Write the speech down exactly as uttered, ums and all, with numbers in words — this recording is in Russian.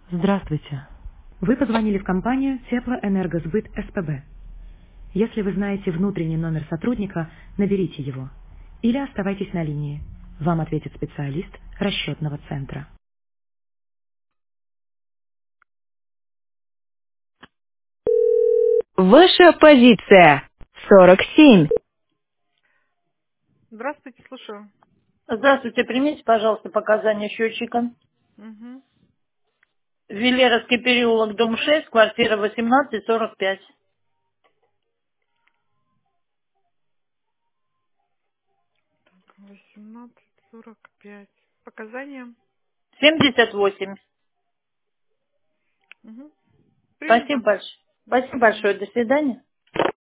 Здравствуйте. Вы позвонили в компанию Теплоэнергосбыт СПБ. Если вы знаете внутренний номер сотрудника, наберите его. Или оставайтесь на линии. Вам ответит специалист расчетного центра. Ваша позиция сорок семь. Здравствуйте, слушаю. Здравствуйте, примите, пожалуйста, показания счетчика. Угу. Велеровский переулок, дом шесть, квартира восемнадцать, сорок пять. восемнадцать сорок пять. Показания. семьдесят восемь. Угу. Спасибо Принято. большое. До Спасибо свидания. большое. До свидания.